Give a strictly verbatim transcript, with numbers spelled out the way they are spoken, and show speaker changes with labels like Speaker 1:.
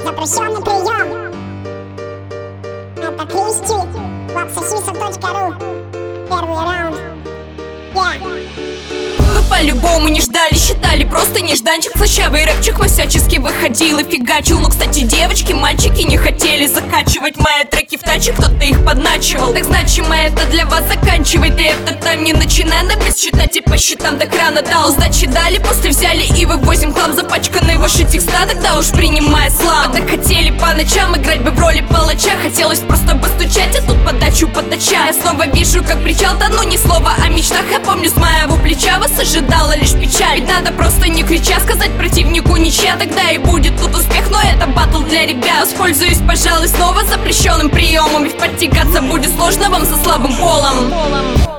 Speaker 1: Запрещенный прием. Это Кристи, вапсосиса точка ру. Первый раунд. Yeah.
Speaker 2: Вы по-любому не ждали, считали просто нежданчик. Слащавый рэпчик во всячески выходил и фигачил. Ну, кстати, девочки, мальчики не хотели закачивать мои треки в таче, кто-то их подначивал. Так значимо это для вас заканчивает. И это там не начинай на без считать и по счетам до крана дал. Сдачи дали, после взяли и вывозим хлам, запачканный ваши текста, тогда уж принимай слам. А так хотели по ночам играть бы в роли палача. Хотелось просто бы стучать, а тут подачу подача. Я снова вижу, как причал, да ну ни слова о мечтах. Я помню с моего плеча вас ожидала лишь печаль. Ведь надо просто не крича сказать противнику ничья, тогда и будет тут успех. Но это батл для ребят. Воспользуюсь, пожалуй, снова запрещенным приемом. Ведь подтягаться будет сложно вам со слабым полом.